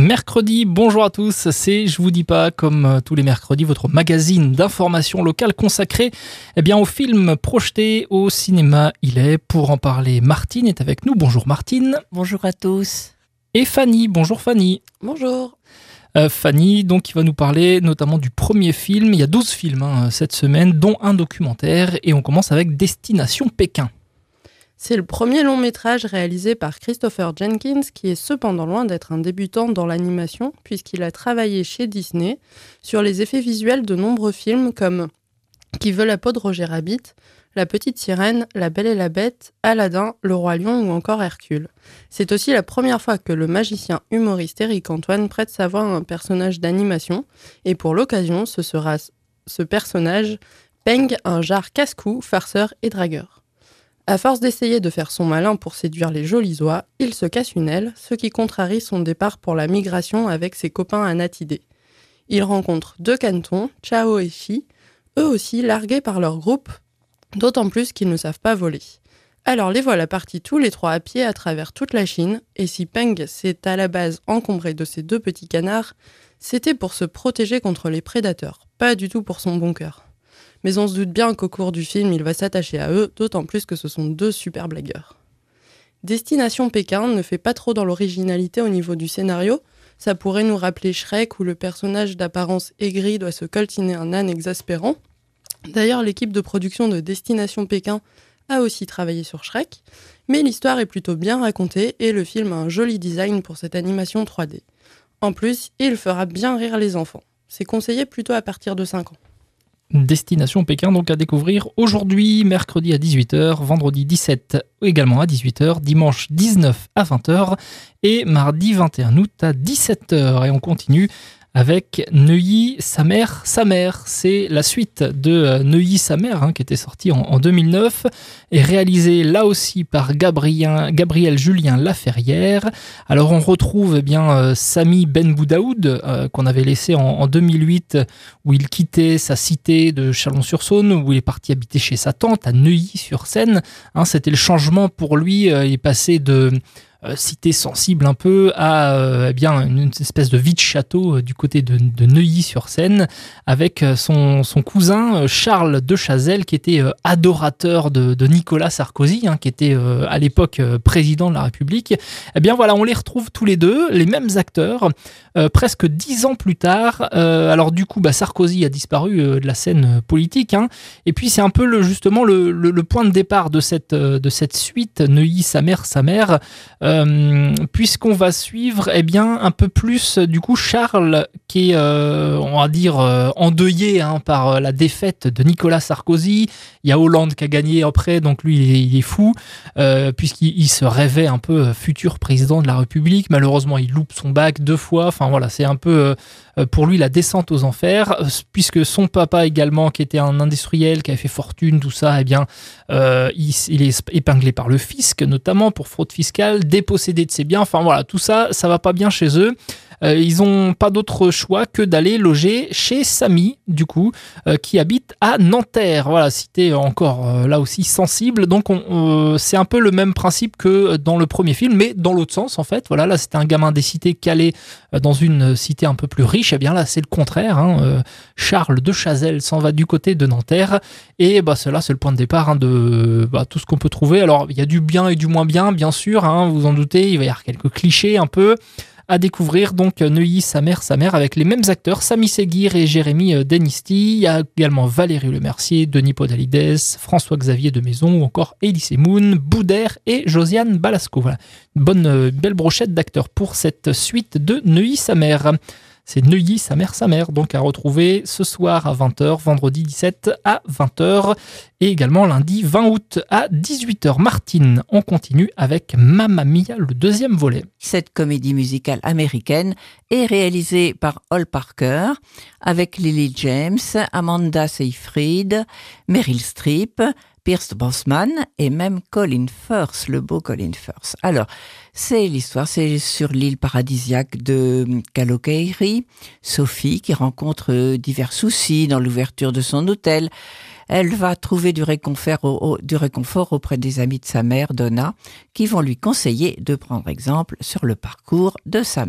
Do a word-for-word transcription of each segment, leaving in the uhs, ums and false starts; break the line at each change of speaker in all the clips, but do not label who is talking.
Mercredi, bonjour à tous, c'est Je vous dis pas, comme tous les mercredis, votre magazine d'information locale consacré eh bien, aux films projetés au cinéma. Il est, pour en parler, Martine est avec nous. Bonjour Martine.
Bonjour à tous.
Et Fanny, bonjour Fanny.
Bonjour.
Euh, Fanny, donc, qui va nous parler notamment du premier film. Il y a douze films hein, cette semaine, dont un documentaire, et on commence avec Destination Pékin.
C'est le premier long métrage réalisé par Christopher Jenkins, qui est cependant loin d'être un débutant dans l'animation, puisqu'il a travaillé chez Disney sur les effets visuels de nombreux films comme Qui veut la peau de Roger Rabbit, La Petite Sirène, La Belle et la Bête, Aladdin, Le Roi Lion ou encore Hercule. C'est aussi la première fois que le magicien humoriste Éric Antoine prête sa voix à un personnage d'animation, et pour l'occasion, ce sera ce personnage, Peng, un jar casse-cou, farceur et dragueur. À force d'essayer de faire son malin pour séduire les jolis oies, il se casse une aile, ce qui contrarie son départ pour la migration avec ses copains anatidés. Il rencontre deux canetons, Chao et Chi, eux aussi largués par leur groupe, d'autant plus qu'ils ne savent pas voler. Alors les voilà partis tous les trois à pied à travers toute la Chine, et si Peng s'est à la base encombré de ses deux petits canards, c'était pour se protéger contre les prédateurs, pas du tout pour son bon cœur. Mais on se doute bien qu'au cours du film, il va s'attacher à eux, d'autant plus que ce sont deux super blagueurs. Destination Pékin ne fait pas trop dans l'originalité au niveau du scénario. Ça pourrait nous rappeler Shrek, où le personnage d'apparence aigrie doit se coltiner un âne exaspérant. D'ailleurs, l'équipe de production de Destination Pékin a aussi travaillé sur Shrek. Mais l'histoire est plutôt bien racontée et le film a un joli design pour cette animation trois D. En plus, il fera bien rire les enfants. C'est conseillé plutôt à partir de cinq ans.
Destination Pékin, donc à découvrir aujourd'hui, mercredi à dix-huit heures, vendredi dix-sept également à dix-huit heures, dimanche dix-neuf à vingt heures et mardi vingt et un août à dix-sept heures. Et on continue avec Neuilly, sa mère, sa mère. C'est la suite de Neuilly, sa mère, hein, qui était sortie en, en deux mille neuf et réalisée là aussi par Gabriel, Gabriel Julien Laferrière. Alors on retrouve eh bien euh, Sami Ben Boudaoud, euh, qu'on avait laissé en, en deux mille huit, où il quittait sa cité de Chalon-sur-Saône, où il est parti habiter chez sa tante à Neuilly-sur-Seine. Hein, c'était le changement pour lui. Euh, il est passé de Euh, cité sensible un peu à euh, eh bien une, une espèce de vie de château euh, du côté de, de Neuilly-sur-Seine avec euh, son, son cousin euh, Charles de Chazelles qui était euh, adorateur de, de Nicolas Sarkozy hein, qui était euh, à l'époque euh, président de la République. Eh bien voilà, on les retrouve tous les deux, les mêmes acteurs, euh, presque dix ans plus tard. Euh, alors du coup, bah, Sarkozy a disparu euh, de la scène politique hein, et puis c'est un peu le, justement le, le, le point de départ de cette, de cette suite Neuilly, sa mère, sa mère. Euh, Euh, puisqu'on va suivre eh bien, un peu plus du coup Charles qui est euh, on va dire euh, endeuillé hein, par la défaite de Nicolas Sarkozy. Il y a Hollande qui a gagné après, donc lui il est, il est fou euh, puisqu'il il se rêvait un peu futur président de la République. Malheureusement il loupe son bac deux fois, enfin voilà, c'est un peu euh, pour lui la descente aux enfers, puisque son papa également qui était un industriel qui avait fait fortune, tout ça, eh bien euh, il, il est épinglé par le fisc notamment pour fraude fiscale, dépossédé de ses biens, enfin voilà, tout ça, ça va pas bien chez eux. Euh, ils n'ont pas d'autre choix que d'aller loger chez Sami, du coup, euh, qui habite à Nanterre. Voilà, cité encore euh, là aussi sensible. Donc on, euh, c'est un peu le même principe que dans le premier film, mais dans l'autre sens en fait. Voilà, là c'était un gamin des cités calé euh, dans une cité un peu plus riche. Et bien là c'est le contraire. Hein. Euh, Charles de Chazelles s'en va du côté de Nanterre. Et bah cela c'est le point de départ hein, de bah, tout ce qu'on peut trouver. Alors il y a du bien et du moins bien, bien sûr. Hein, vous en doutez, il va y avoir quelques clichés un peu. À découvrir donc Neuilly, sa mère, sa mère, avec les mêmes acteurs, Sami Seguir et Jérémy Denisti. Il y a également Valérie Lemercier, Denis Podalides, François-Xavier de Maison ou encore Elie Moon, Boudère et Josiane Balasco. Voilà, une bonne, belle brochette d'acteurs pour cette suite de Neuilly, sa mère. C'est Neuilly, sa mère, sa mère, donc à retrouver ce soir à vingt heures, vendredi dix-sept à vingt heures et également lundi vingt août à dix-huit heures. Martine, on continue avec Mamma Mia, le deuxième volet.
Cette comédie musicale américaine est réalisée par Hal Parker avec Lily James, Amanda Seyfried, Meryl Streep, Pierce Brosnan et même Colin Firth, le beau Colin Firth. Alors, c'est l'histoire, c'est sur l'île paradisiaque de Kalokairi, Sophie qui rencontre divers soucis dans l'ouverture de son hôtel. Elle va trouver du réconfort, au, du réconfort auprès des amis de sa mère, Donna, qui vont lui conseiller de prendre exemple sur le parcours de sa mère.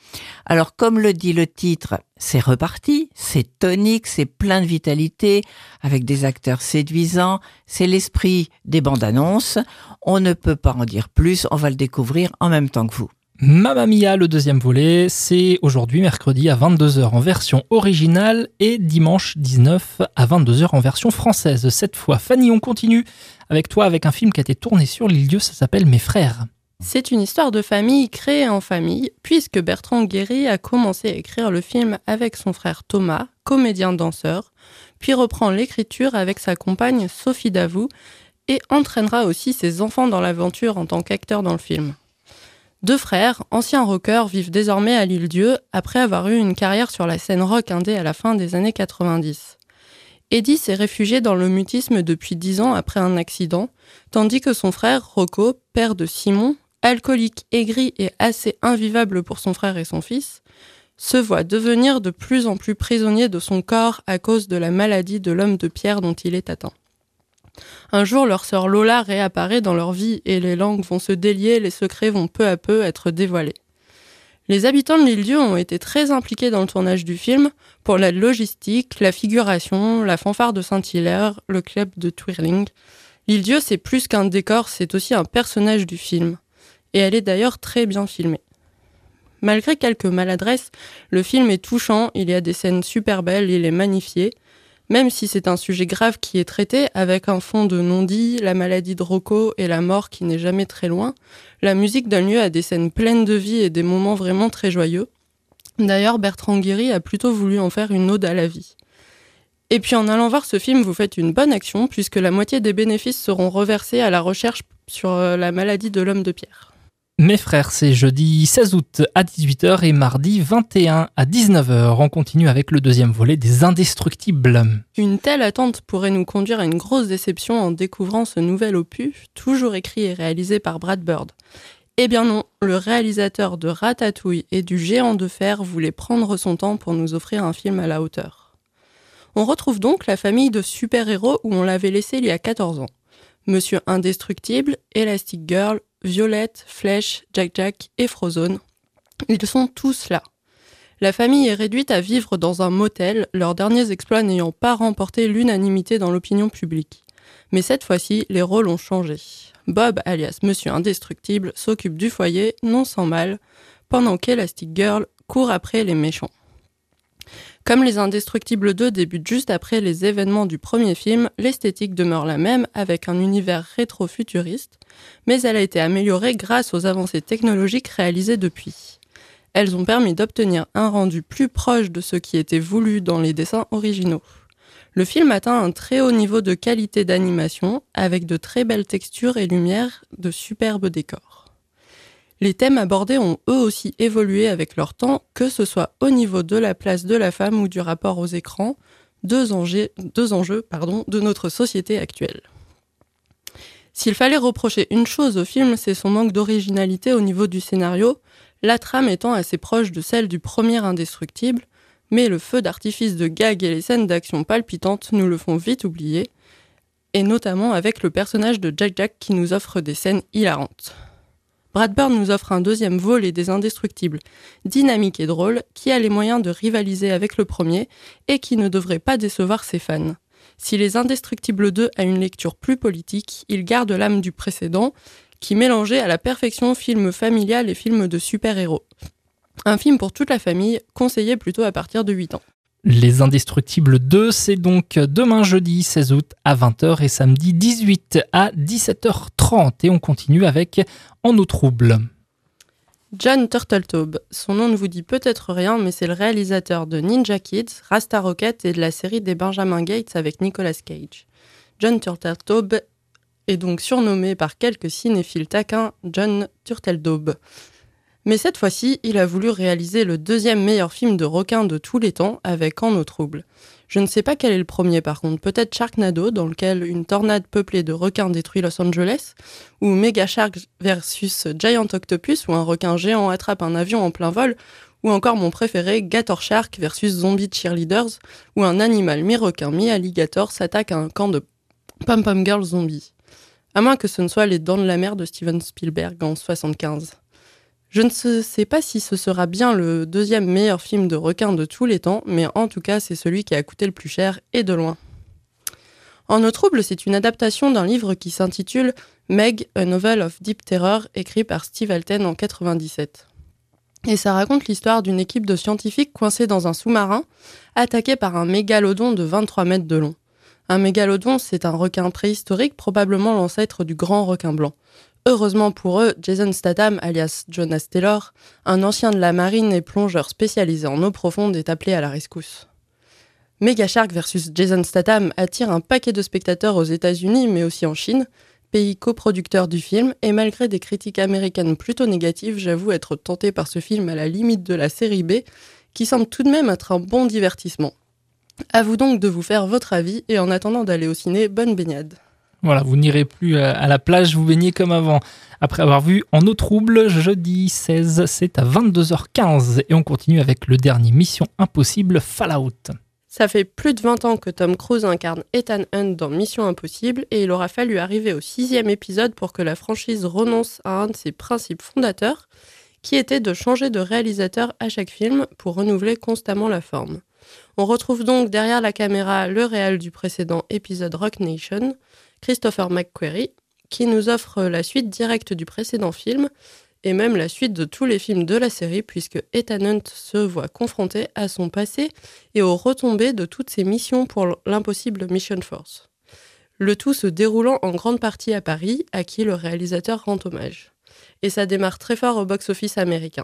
Alors, comme le dit le titre, c'est reparti, c'est tonique, c'est plein de vitalité, avec des acteurs séduisants, c'est l'esprit des bandes annonces. On ne peut pas en dire plus, on va le découvrir en même temps que vous.
Mamma Mia, le deuxième volet, c'est aujourd'hui mercredi à vingt-deux heures en version originale et dimanche dix-neuf à vingt-deux heures en version française. Cette fois, Fanny, on continue avec toi avec un film qui a été tourné sur l'île Dieu, ça s'appelle Mes frères.
C'est une histoire de famille créée en famille, puisque Bertrand Guéry a commencé à écrire le film avec son frère Thomas, comédien-danseur, puis reprend l'écriture avec sa compagne Sophie Davout et entraînera aussi ses enfants dans l'aventure en tant qu'acteur dans le film. Deux frères, anciens rockers, vivent désormais à l'île Dieu après avoir eu une carrière sur la scène rock indé à la fin des années quatre-vingt-dix. Eddie s'est réfugié dans le mutisme depuis dix ans après un accident, tandis que son frère, Rocco, père de Simon, alcoolique, aigri et assez invivable pour son frère et son fils, se voit devenir de plus en plus prisonnier de son corps à cause de la maladie de l'homme de pierre dont il est atteint. Un jour, leur sœur Lola réapparaît dans leur vie et les langues vont se délier, les secrets vont peu à peu être dévoilés. Les habitants de l'île Dieu ont été très impliqués dans le tournage du film pour la logistique, la figuration, la fanfare de Saint-Hilaire, le club de twirling. L'île Dieu, c'est plus qu'un décor, c'est aussi un personnage du film. Et elle est d'ailleurs très bien filmée. Malgré quelques maladresses, le film est touchant, il y a des scènes super belles, il est magnifié. Même si c'est un sujet grave qui est traité, avec un fond de non-dit, la maladie de Rocco et la mort qui n'est jamais très loin, la musique donne lieu à des scènes pleines de vie et des moments vraiment très joyeux. D'ailleurs, Bertrand Guéry a plutôt voulu en faire une ode à la vie. Et puis en allant voir ce film, vous faites une bonne action, puisque la moitié des bénéfices seront reversés à la recherche sur la maladie de l'homme de pierre.
Mes frères, c'est jeudi seize août à dix-huit heures et mardi vingt et un à dix-neuf heures. On continue avec le deuxième volet des Indestructibles.
Une telle attente pourrait nous conduire à une grosse déception en découvrant ce nouvel opus, toujours écrit et réalisé par Brad Bird. Eh bien non, le réalisateur de Ratatouille et du Géant de fer voulait prendre son temps pour nous offrir un film à la hauteur. On retrouve donc la famille de super-héros où on l'avait laissé il y a quatorze ans. Monsieur Indestructible, Elastic Girl, Violette, Flèche, Jack-Jack et Frozone. Ils sont tous là. La famille est réduite à vivre dans un motel, leurs derniers exploits n'ayant pas remporté l'unanimité dans l'opinion publique. Mais cette fois-ci, les rôles ont changé. Bob, alias Monsieur Indestructible, s'occupe du foyer, non sans mal, pendant qu'Elastic Girl court après les méchants. Comme Les Indestructibles deux débute juste après les événements du premier film, l'esthétique demeure la même avec un univers rétro-futuriste, mais elle a été améliorée grâce aux avancées technologiques réalisées depuis. Elles ont permis d'obtenir un rendu plus proche de ce qui était voulu dans les dessins originaux. Le film atteint un très haut niveau de qualité d'animation, avec de très belles textures et lumières, de superbes décors. Les thèmes abordés ont eux aussi évolué avec leur temps, que ce soit au niveau de la place de la femme ou du rapport aux écrans, deux enjeux, deux enjeux pardon, de notre société actuelle. S'il fallait reprocher une chose au film, c'est son manque d'originalité au niveau du scénario, la trame étant assez proche de celle du premier Indestructible, mais le feu d'artifice de gags et les scènes d'action palpitantes nous le font vite oublier, et notamment avec le personnage de Jack-Jack qui nous offre des scènes hilarantes. Brad Bird nous offre un deuxième volet des Indestructibles, dynamique et drôle, qui a les moyens de rivaliser avec le premier et qui ne devrait pas décevoir ses fans. Si Les Indestructibles deux a une lecture plus politique, il garde l'âme du précédent, qui mélangeait à la perfection film familial et film de super-héros. Un film pour toute la famille, conseillé plutôt à partir de huit ans.
Les Indestructibles deux, c'est donc demain jeudi seize août à vingt heures et samedi dix-huit à dix-sept heures trente. Et on continue avec En eau trouble.
John Turteltaub, son nom ne vous dit peut-être rien, mais c'est le réalisateur de Ninja Kids, Rasta Rocket et de la série des Benjamin Gates avec Nicolas Cage. John Turteltaub est donc surnommé par quelques cinéphiles taquins John Turteltaub. Mais cette fois-ci, il a voulu réaliser le deuxième meilleur film de requin de tous les temps avec En eau trouble. Je ne sais pas quel est le premier par contre, peut-être Sharknado, dans lequel une tornade peuplée de requins détruit Los Angeles, ou Mega Shark versus Giant Octopus, où un requin géant attrape un avion en plein vol, ou encore mon préféré, Gator Shark versus Zombie Cheerleaders, où un animal mi-requin mi-alligator s'attaque à un camp de pom-pom girls zombies. À moins que ce ne soit Les Dents de la Mer de Steven Spielberg en soixante-quinze. Je ne sais pas si ce sera bien le deuxième meilleur film de requin de tous les temps, mais en tout cas, c'est celui qui a coûté le plus cher et de loin. En eau trouble, c'est une adaptation d'un livre qui s'intitule Meg, a Novel of Deep Terror, écrit par Steve Alten en quatre-vingt-dix-sept. Et ça raconte l'histoire d'une équipe de scientifiques coincés dans un sous-marin, attaqués par un mégalodon de vingt-trois mètres de long. Un mégalodon, c'est un requin préhistorique, probablement l'ancêtre du grand requin blanc. Heureusement pour eux, Jason Statham, alias Jonas Taylor, un ancien de la marine et plongeur spécialisé en eau profonde, est appelé à la rescousse. Mega Shark versus Jason Statham attire un paquet de spectateurs aux États-Unis, mais aussi en Chine, pays coproducteur du film, et malgré des critiques américaines plutôt négatives, j'avoue être tenté par ce film à la limite de la série B, qui semble tout de même être un bon divertissement. À vous donc de vous faire votre avis, et en attendant d'aller au ciné, bonne baignade.
Voilà, vous n'irez plus à la plage vous baignez comme avant. Après avoir vu En eau trouble, jeudi seize, c'est à vingt-deux heures quinze. Et on continue avec le dernier Mission Impossible Fallout.
Ça fait plus de vingt ans que Tom Cruise incarne Ethan Hunt dans Mission Impossible et il aura fallu arriver au sixième épisode pour que la franchise renonce à un de ses principes fondateurs, qui était de changer de réalisateur à chaque film pour renouveler constamment la forme. On retrouve donc derrière la caméra le réal du précédent épisode Rock Nation, Christopher McQuarrie, qui nous offre la suite directe du précédent film et même la suite de tous les films de la série puisque Ethan Hunt se voit confronté à son passé et aux retombées de toutes ses missions pour l'impossible Mission Force. Le tout se déroulant en grande partie à Paris, à qui le réalisateur rend hommage. Et ça démarre très fort au box-office américain.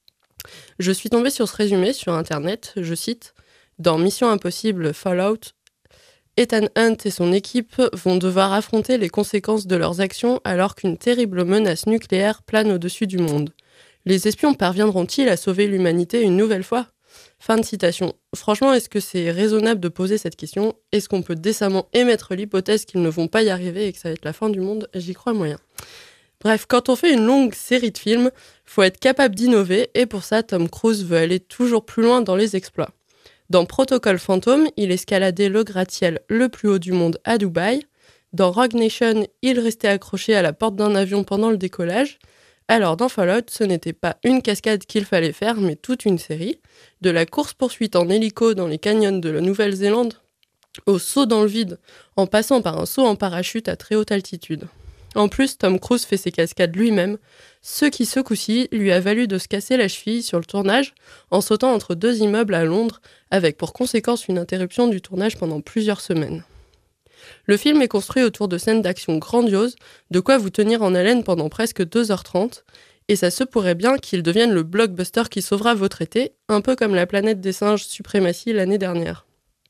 Je suis tombée sur ce résumé sur internet, je cite « Dans Mission Impossible Fallout, Ethan Hunt et son équipe vont devoir affronter les conséquences de leurs actions alors qu'une terrible menace nucléaire plane au-dessus du monde. Les espions parviendront-ils à sauver l'humanité une nouvelle fois ? » Fin de citation. Franchement, est-ce que c'est raisonnable de poser cette question ? Est-ce qu'on peut décemment émettre l'hypothèse qu'ils ne vont pas y arriver et que ça va être la fin du monde ? J'y crois moyen. Bref, quand on fait une longue série de films, faut être capable d'innover et pour ça, Tom Cruise veut aller toujours plus loin dans les exploits. Dans Protocol Phantom, il escaladait le gratte-ciel le plus haut du monde à Dubaï. Dans Rogue Nation, il restait accroché à la porte d'un avion pendant le décollage. Alors dans Fallout, ce n'était pas une cascade qu'il fallait faire, mais toute une série. De la course-poursuite en hélico dans les canyons de la Nouvelle-Zélande, au saut dans le vide, en passant par un saut en parachute à très haute altitude. En plus, Tom Cruise fait ses cascades lui-même, ce qui, ce coup-ci, lui a valu de se casser la cheville sur le tournage en sautant entre deux immeubles à Londres, avec pour conséquence une interruption du tournage pendant plusieurs semaines. Le film est construit autour de scènes d'action grandioses, de quoi vous tenir en haleine pendant presque deux heures trente, et ça se pourrait bien qu'il devienne le blockbuster qui sauvera votre été, un peu comme La Planète des Singes Suprématie l'année dernière.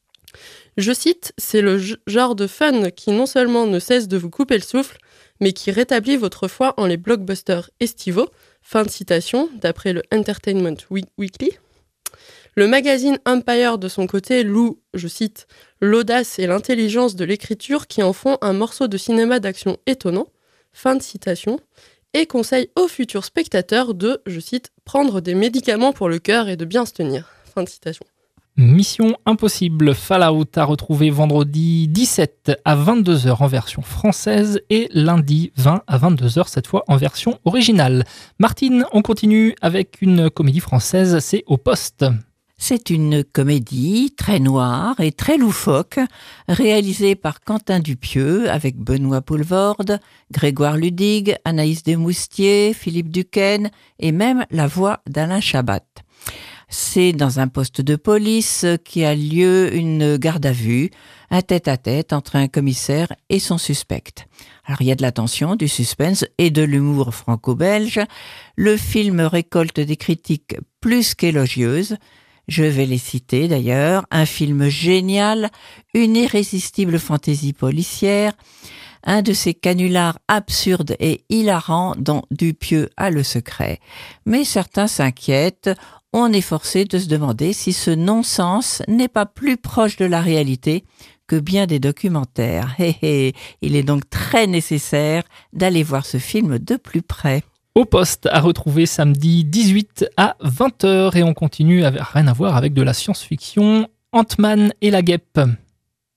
Je cite, c'est le genre de fun qui non seulement ne cesse de vous couper le souffle, mais qui rétablit votre foi en les blockbusters estivaux, fin de citation, d'après le Entertainment Weekly. Le magazine Empire, de son côté, loue, je cite, l'audace et l'intelligence de l'écriture qui en font un morceau de cinéma d'action étonnant, fin de citation, et conseille aux futurs spectateurs de, je cite, prendre des médicaments pour le cœur et de bien se tenir, fin de citation.
Mission Impossible Fallout à retrouver vendredi dix-sept à vingt-deux heures en version française et lundi vingt à vingt-deux heures cette fois en version originale. Martine, on continue avec une comédie française, c'est Au Poste.
C'est une comédie très noire et très loufoque, réalisée par Quentin Dupieux avec Benoît Poelvoorde, Grégoire Ludig, Anaïs Desmoustiers, Philippe Duquesne et même la voix d'Alain Chabat. C'est dans un poste de police qui a lieu une garde à vue, un tête-à-tête entre un commissaire et son suspect. Alors il y a de la tension, du suspense et de l'humour franco-belge. Le film récolte des critiques plus qu'élogieuses. Je vais les citer d'ailleurs. Un film génial, une irrésistible fantaisie policière, un de ces canulars absurdes et hilarants dont Dupieux a le secret. Mais certains s'inquiètent. On est forcé de se demander si ce non-sens n'est pas plus proche de la réalité que bien des documentaires. Hé hé, il est donc très nécessaire d'aller voir ce film de plus près.
Au Poste à retrouver samedi dix-huit à vingt heures et on continue avec rien à voir avec de la science-fiction, Ant-Man et la guêpe.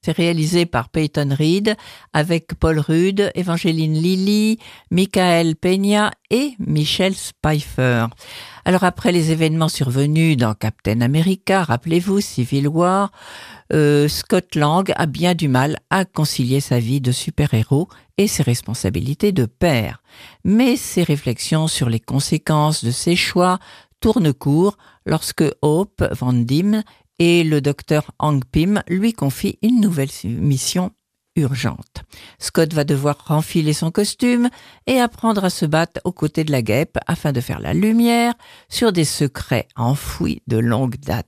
C'est réalisé par Peyton Reed avec Paul Rudd, Evangeline Lilly, Michael Peña et Michelle Pfeiffer. Alors après les événements survenus dans Captain America, rappelez-vous, Civil War, euh, Scott Lang a bien du mal à concilier sa vie de super-héros et ses responsabilités de père. Mais ses réflexions sur les conséquences de ses choix tournent court lorsque Hope Van Dyne et le docteur Hank Pym lui confie une nouvelle mission urgente. Scott va devoir renfiler son costume et apprendre à se battre aux côtés de la guêpe afin de faire la lumière sur des secrets enfouis de longue date.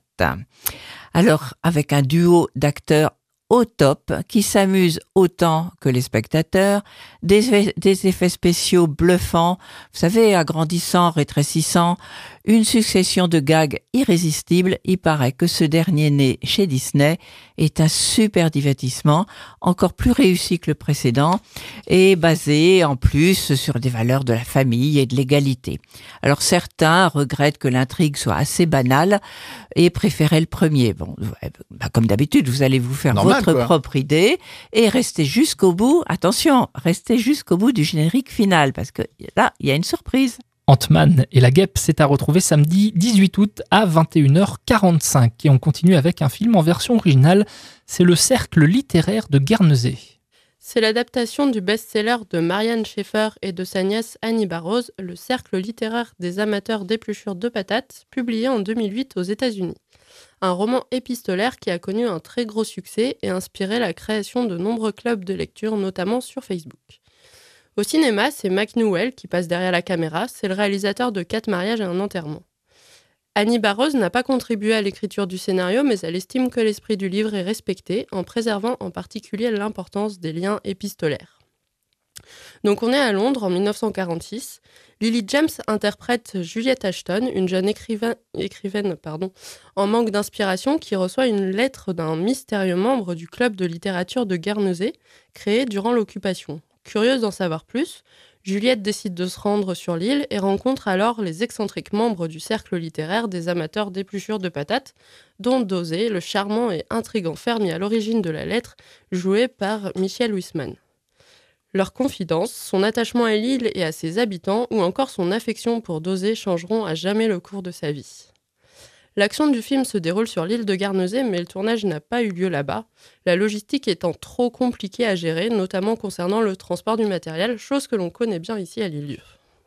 Alors, avec un duo d'acteurs au top, qui s'amusent autant que les spectateurs, des, des effets spéciaux bluffants, vous savez, agrandissants, rétrécissants, une succession de gags irrésistibles. Il paraît que ce dernier né chez Disney est un super divertissement, encore plus réussi que le précédent, et basé en plus sur des valeurs de la famille et de l'égalité. Alors certains regrettent que l'intrigue soit assez banale et préféraient le premier. Bon, bah, comme d'habitude, vous allez vous faire Normal, votre quoi. propre idée et restez jusqu'au bout. Attention, restez jusqu'au bout du générique final, parce que là, il y a une surprise.
Ant-Man et la guêpe, c'est à retrouver samedi dix-huit août à vingt et une heures quarante-cinq. Et on continue avec un film en version originale, c'est Le Cercle littéraire de Guernesey.
C'est l'adaptation du best-seller de Marianne Schaeffer et de sa nièce Annie Barrows, Le Cercle littéraire des amateurs d'épluchures de patates, publié en deux mille huit aux États-Unis. Un roman épistolaire qui a connu un très gros succès et inspiré la création de nombreux clubs de lecture, notamment sur Facebook. Au cinéma, c'est Mac Newell qui passe derrière la caméra, c'est le réalisateur de Quatre mariages et un enterrement. Annie Barrows n'a pas contribué à l'écriture du scénario, mais elle estime que l'esprit du livre est respecté, en préservant en particulier l'importance des liens épistolaires. Donc on est à Londres en dix-neuf cent quarante-six. Lily James interprète Juliette Ashton, une jeune écrivain, écrivaine pardon, en manque d'inspiration qui reçoit une lettre d'un mystérieux membre du club de littérature de Guernesey, créé durant l'occupation. Curieuse d'en savoir plus, Juliette décide de se rendre sur l'île et rencontre alors les excentriques membres du cercle littéraire des amateurs d'épluchures de patates, dont Dosé, le charmant et intrigant fermier à l'origine de la lettre, joué par Michiel Huisman. Leur confidence, son attachement à l'île et à ses habitants, ou encore son affection pour Dosé changeront à jamais le cours de sa vie. L'action du film se déroule sur l'île de Guernesey, mais le tournage n'a pas eu lieu là-bas, la logistique étant trop compliquée à gérer, notamment concernant le transport du matériel, chose que l'on connaît bien ici à Lille.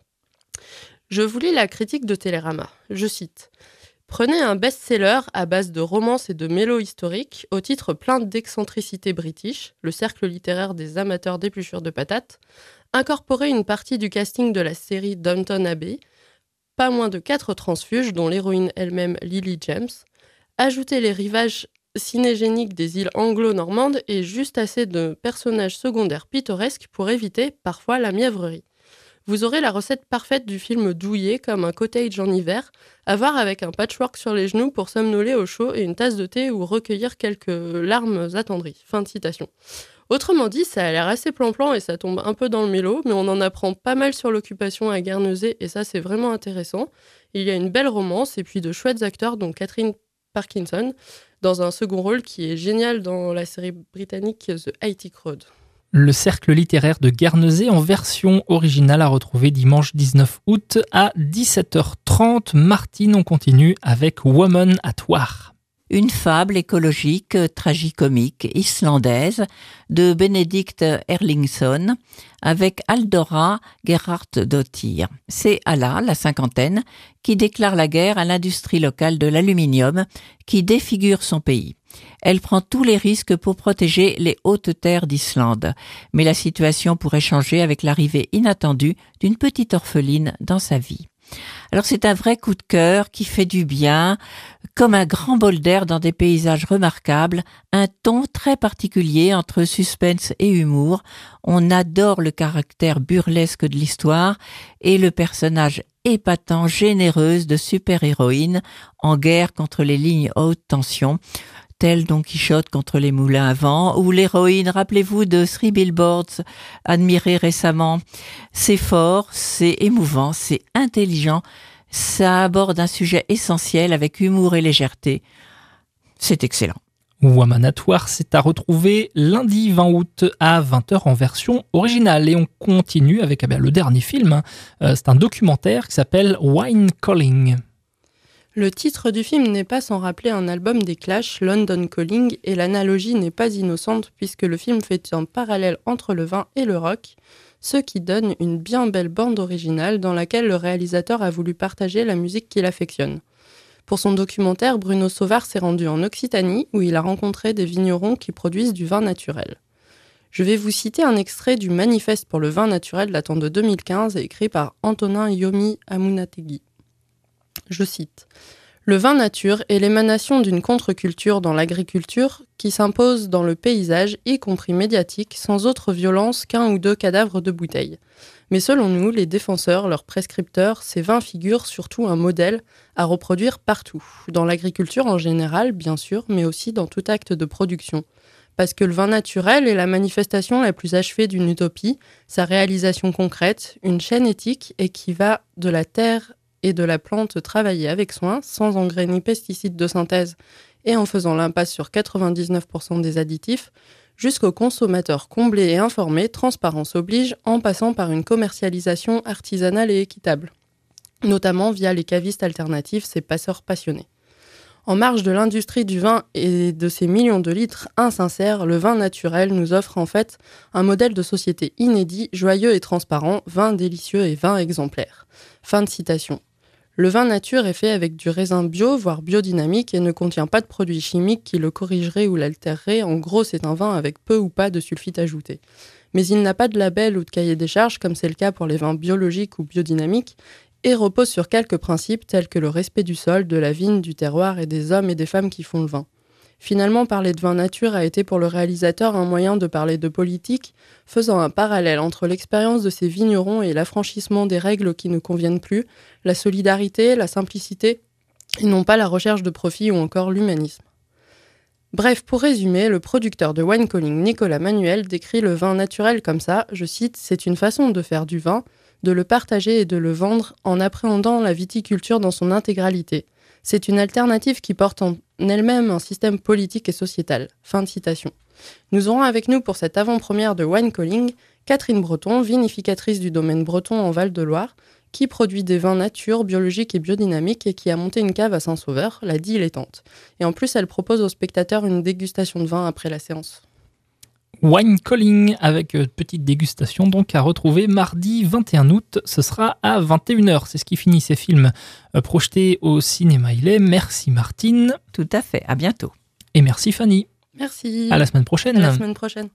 Je vous lis la critique de Télérama. Je cite « Prenez un best-seller à base de romances et de mélos historiques, au titre plein d'excentricité british, le cercle littéraire des amateurs d'épluchures de patates, incorporez une partie du casting de la série Downton Abbey, pas moins de quatre transfuges, dont l'héroïne elle-même Lily James, ajoutez les rivages cinégéniques des îles anglo-normandes et juste assez de personnages secondaires pittoresques pour éviter, parfois, la mièvrerie. Vous aurez la recette parfaite du film douillet, comme un cottage en hiver, à voir avec un patchwork sur les genoux pour somnoler au chaud et une tasse de thé ou recueillir quelques larmes attendries. » Fin de citation. Autrement dit, ça a l'air assez plan-plan et ça tombe un peu dans le mélo, mais on en apprend pas mal sur l'occupation à Guernesey et ça, c'est vraiment intéressant. Il y a une belle romance et puis de chouettes acteurs, dont Catherine Parkinson, dans un second rôle qui est génial dans la série britannique The High Road.
Le cercle littéraire de Guernesey en version originale à retrouver dimanche dix-neuf août à dix-sept heures trente. Martine, on continue avec Woman at War.
Une fable écologique tragicomique islandaise de Benedict Erlingsson avec Aldora Gerhardsdottir. C'est Ala, la cinquantaine, qui déclare la guerre à l'industrie locale de l'aluminium qui défigure son pays. Elle prend tous les risques pour protéger les hautes terres d'Islande. Mais la situation pourrait changer avec l'arrivée inattendue d'une petite orpheline dans sa vie. Alors c'est un vrai coup de cœur qui fait du bien, comme un grand bol d'air dans des paysages remarquables, un ton très particulier entre suspense et humour. On adore le caractère burlesque de l'histoire et le personnage épatant, généreuse de super-héroïne en guerre contre les lignes haute tension, tel Don Quichotte contre les moulins à vent, ou l'héroïne, rappelez-vous de Three Billboards, admirée récemment. C'est fort, c'est émouvant, c'est intelligent, ça aborde un sujet essentiel avec humour et légèreté. C'est excellent.
Womanatoire, c'est à retrouver lundi vingt août à vingt heures en version originale. Et on continue avec eh bien, le dernier film. Euh, c'est un documentaire qui s'appelle Wine Calling.
Le titre du film n'est pas sans rappeler un album des Clash, London Calling, et l'analogie n'est pas innocente puisque le film fait un parallèle entre le vin et le rock, ce qui donne une bien belle bande originale dans laquelle le réalisateur a voulu partager la musique qu'il affectionne. Pour son documentaire, Bruno Sauvard s'est rendu en Occitanie où il a rencontré des vignerons qui produisent du vin naturel. Je vais vous citer un extrait du Manifeste pour le vin naturel datant de deux mille quinze écrit par Antonin Yomi Amunategui. Je cite « Le vin nature est l'émanation d'une contre-culture dans l'agriculture qui s'impose dans le paysage, y compris médiatique, sans autre violence qu'un ou deux cadavres de bouteilles. Mais selon nous, les défenseurs, leurs prescripteurs, ces vins figurent surtout un modèle à reproduire partout, dans l'agriculture en général, bien sûr, mais aussi dans tout acte de production. Parce que le vin naturel est la manifestation la plus achevée d'une utopie, sa réalisation concrète, une chaîne éthique et qui va de la terre et de la plante travaillée avec soin, sans engrais ni pesticides de synthèse et en faisant l'impasse sur quatre-vingt-dix-neuf pour cent des additifs, jusqu'aux consommateurs comblés et informés, transparence oblige, en passant par une commercialisation artisanale et équitable, notamment via les cavistes alternatifs, ces passeurs passionnés. En marge de l'industrie du vin et de ses millions de litres insincères, le vin naturel nous offre en fait un modèle de société inédit, joyeux et transparent, vin délicieux et vin exemplaire. » Fin de citation. Le vin nature est fait avec du raisin bio, voire biodynamique, et ne contient pas de produits chimiques qui le corrigeraient ou l'altéreraient. En gros, c'est un vin avec peu ou pas de sulfite ajouté. Mais il n'a pas de label ou de cahier des charges, comme c'est le cas pour les vins biologiques ou biodynamiques, et repose sur quelques principes tels que le respect du sol, de la vigne, du terroir et des hommes et des femmes qui font le vin. Finalement, parler de vin nature a été pour le réalisateur un moyen de parler de politique, faisant un parallèle entre l'expérience de ces vignerons et l'affranchissement des règles qui ne conviennent plus, la solidarité, la simplicité, et non pas la recherche de profit ou encore l'humanisme. Bref, pour résumer, le producteur de Wine Calling, Nicolas Manuel, décrit le vin naturel comme ça, je cite, « C'est une façon de faire du vin, de le partager et de le vendre en appréhendant la viticulture dans son intégralité. C'est une alternative qui porte en elle-même un système politique et sociétal. » Fin de citation. Nous aurons avec nous pour cette avant-première de Wine Calling Catherine Breton, vinificatrice du domaine breton en Val-de-Loire, qui produit des vins nature, biologiques et biodynamiques et qui a monté une cave à Saint-Sauveur, la dilettante. Et en plus, elle propose aux spectateurs une dégustation de vin après la séance.
Wine Calling avec euh, petite dégustation donc à retrouver mardi vingt et un août, ce sera à vingt et une heures. C'est ce qui finit ces films euh, projetés au cinéma Illet. Merci Martine.
Tout à fait, à bientôt.
Et merci Fanny.
Merci.
À la semaine prochaine.
À la semaine prochaine.